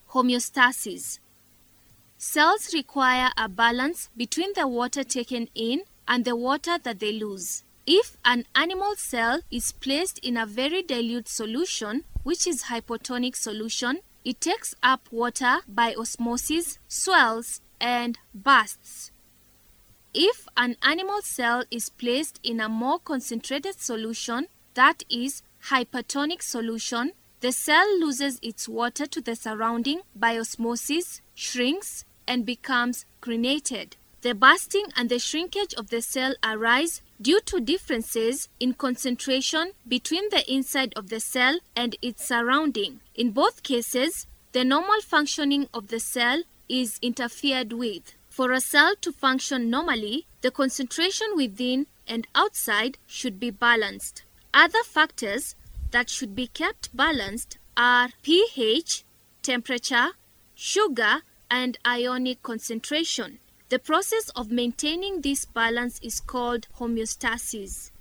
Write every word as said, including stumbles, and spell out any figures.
Homeostasis. Cells require a balance between the water taken in and the water that they lose. If an animal cell is placed in a very dilute solution, which is hypotonic solution, it takes up water by osmosis, swells, and bursts. If an animal cell is placed in a more concentrated solution, that is hypertonic solution, the cell loses its water to the surrounding by osmosis, shrinks, and becomes crinated. The bursting and the shrinkage of the cell arise due to differences in concentration between the inside of the cell and its surrounding. In both cases, the normal functioning of the cell is interfered with. For a cell to function normally, the concentration within and outside should be balanced. Other factors that should be kept balanced are pH, temperature, sugar, and ionic concentration. The process of maintaining this balance is called homeostasis.